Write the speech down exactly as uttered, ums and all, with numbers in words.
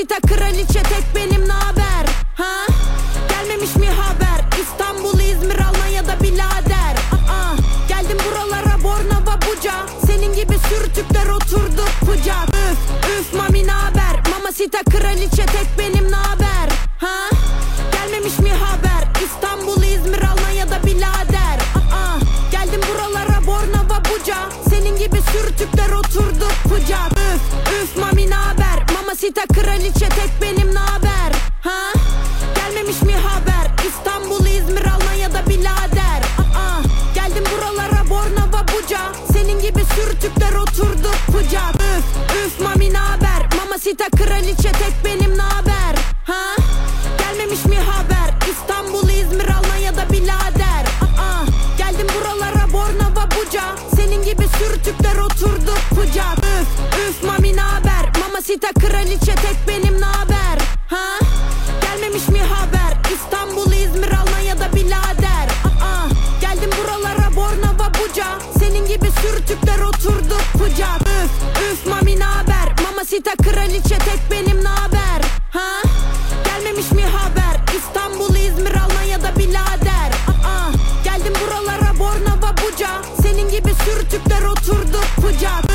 Mamacita kraliçe tek benim naber? Ha? Gelmemiş mi haber? İstanbul, İzmir, Almanya'da birader. Aa, geldim buralara Bornova, Buca. Senin gibi sürtükler oturdu kucak. Üf üf mami naber? Mamacita kraliçe tek benim naber? Ha? Gelmemiş mi haber? İstanbul, İzmir, Almanya'da birader. Aa, geldim buralara Bornova, Buca. Senin gibi sürtükler oturdu kucak. Üf üf mami naber? Mamacita kraliçe tek benim naber? Ha? Gelmemiş mi haber? İstanbul, İzmir, Almanya'da birader. Aa, geldim buralara Bornova, Buca. Senin gibi sürtükler oturdu kucak. Üf üf mami naber? Mamacita kraliçe tek benim naber? Ha? Gelmemiş mi haber? İstanbul, İzmir, Almanya'da birader. Aa, geldim buralara Bornova, Buca. Senin gibi sürtükler oturdu kucak. Üf üf mami naber? Mamacita kraliçe tek benim naber? Ha? Gelmemiş mi haber? İstanbul, İzmir, Almanya'da birader. Aa, geldim buralara Bornova, Buca. Senin gibi sürtükler oturdu kucak. Üf üf mami naber? Mamacita kraliçe tek benim